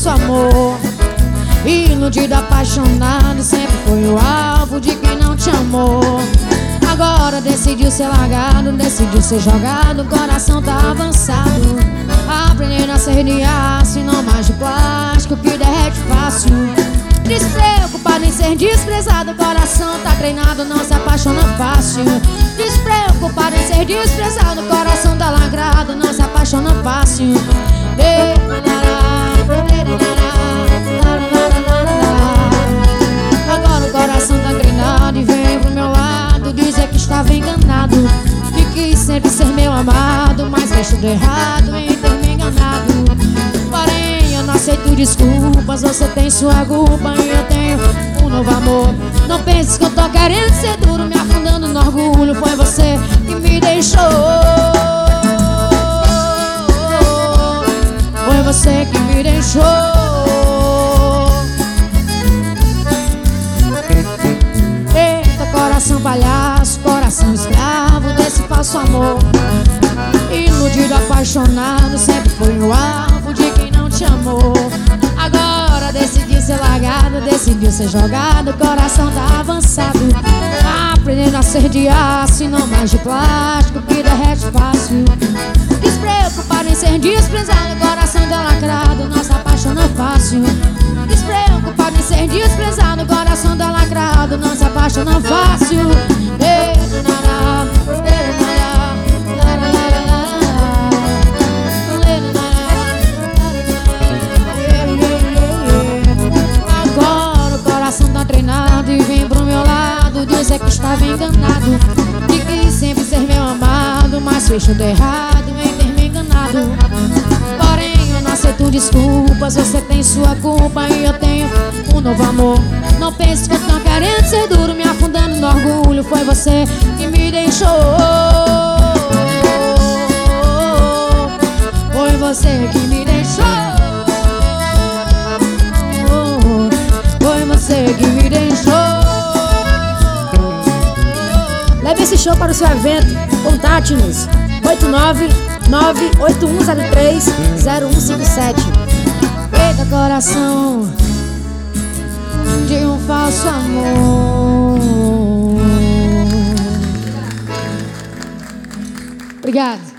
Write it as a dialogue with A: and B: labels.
A: falso amor. Iludido, apaixonado, sempre foi o alvo de quem não te amou. Agora decidiu ser largado, decidiu ser jogado, o coração tá avançado. Aprendendo a ser de aço e não mais de plástico que derrete fácil. Despreocupado em ser desprezado, o coração tá treinado, não se apaixona fácil. Despreocupado em ser desprezado, o coração tá lagrado, não se apaixona fácil. Agora o coração tá treinado e vem pro meu lado dizer que estava enganado, que quis sempre ser meu amado, mas fez tudo errado em ter me enganado. Porém eu não aceito desculpas, você tem sua culpa e eu tenho um novo amor. Não penses que eu tô querendo ser duro, me afundando no orgulho, foi você que me deixou. Foi você que me deixou. Eita, coração palhaço, coração escravo desse falso amor. Iludido, apaixonado, sempre foi o alvo de quem não te amou. Agora decidiu ser largado, decidiu ser jogado, o coração tá avançado. Aprendendo a ser de aço e não mais de plástico que derrete fácil. Despreocupado em ser desprezado, o coração tá lacrado, não se apaixona fácil. Despreocupado em ser desprezado, o coração tá lacrado, não se apaixona fácil. Agora o coração tá treinado e vem pro meu lado dizer que estava enganado, que quis sempre ser meu amado, mas fez tudo errado em ter me enganado. Porém eu não aceito desculpas, você tem sua culpa e eu tenho um novo amor. Não pense que eu tô querendo ser duro, me afundando no orgulho, foi você que me deixou. Foi você que me deixou. Foi você que me deixou.
B: Leve esse show para o seu evento. Contate-nos 89981030157.
A: Eita, coração de um falso amor. Obrigado.